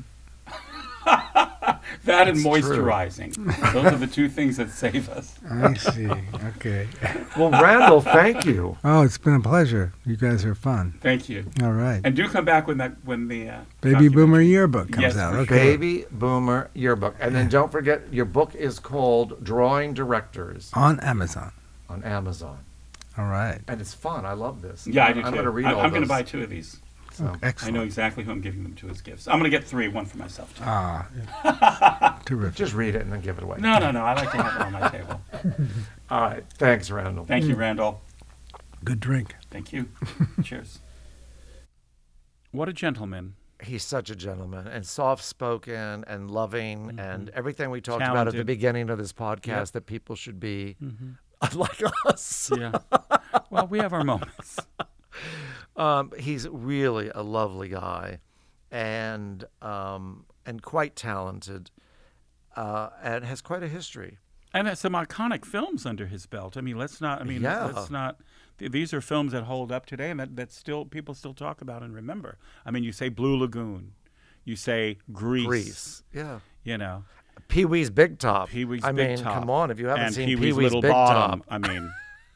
That and It's true. moisturizing. Those are the two things that save us. I see. Okay. Well, Randall, thank you. Oh, it's been a pleasure. You guys are fun. Thank you. All right. And do come back when the Baby Boomer documentary- Yearbook comes Yes, out. for Okay. Baby Boomer Yearbook. And then don't forget, your book is called Drawing Directors On Amazon. on Amazon. All right. And it's fun. I love this. Yeah, I do I'm too. going to read I'm all going to those. buy 2 of these. So. I Excellent. know exactly who I'm giving them to as gifts. I'm going to get 3, one for myself too. Terrific. Just read it and then give it away. No. I like to have it on my table. All right. Thanks, Randall. Thank you, Randall. Good drink. Thank you. Cheers. What a gentleman. He's such a gentleman and soft-spoken and loving and everything we talked about at the Talented. beginning of this podcast Yep. that people should be like us. Yeah. Well, we have our moments. He's really a lovely guy. and quite talented, and has quite a history. And has some iconic films under his belt. I mean, let's not. These are films that hold up today, and that still people still talk about and remember. I mean, you say Blue Lagoon, you say Grease. Yeah. You know, Pee-wee's Big Top. Pee-wee's I Big mean, Top. come on, if you haven't and seen Pee-wee's Pee-wee's Little Big Bottom. Top. I mean,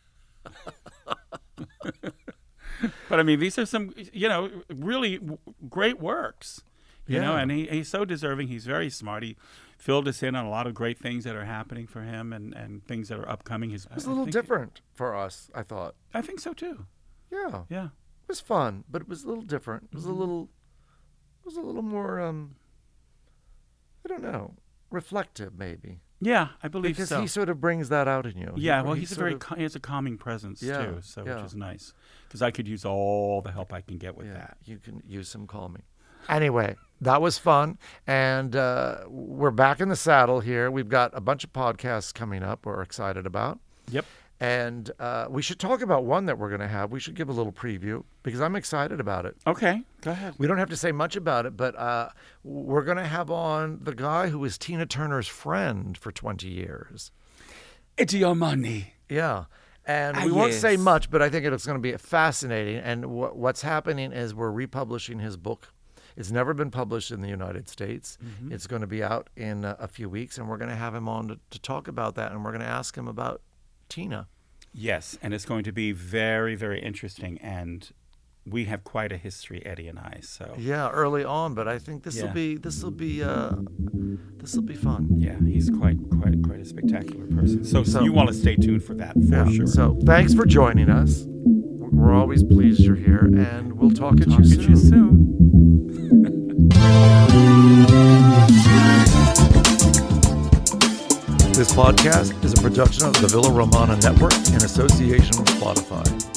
but I mean, these are some, really great works. You know, and he's so deserving. He's very smart. He filled us in on a lot of great things that are happening for him and things that are upcoming. It was a little different for us, I thought. I think so too. Yeah. Yeah. It was fun, but it was a little different. It was a little more, I don't know, reflective maybe. Yeah, I believe because so. he sort of brings that out in you. Yeah, well, he has a calming presence too, which is nice. Because I could use all the help I can get with that. You can use some calming. Anyway, that was fun, and we're back in the saddle here. We've got a bunch of podcasts coming up we're excited about. Yep. And we should talk about one that we're going to have. We should give a little preview because I'm excited about it. Okay, go ahead. We don't have to say much about it, but we're going to have on the guy who was Tina Turner's friend for 20 years. It's your money. Yeah. And we won't say yes. much, but I think it's going to be fascinating. And what's happening is we're republishing his book. It's never been published in the United States. Mm-hmm. It's going to be out in a few weeks, and we're going to have him on to talk about that, and we're going to ask him about Tina. Yes, and it's going to be very, very interesting, and we have quite a history, Eddie and I. So yeah, early on, but I think this will be fun. Yeah, he's quite a spectacular person. So you want to stay tuned for that for sure. So thanks for joining us. We're always pleased you're here, and we'll talk at you soon. This podcast is a production of the Villa Romana Network in association with Spotify.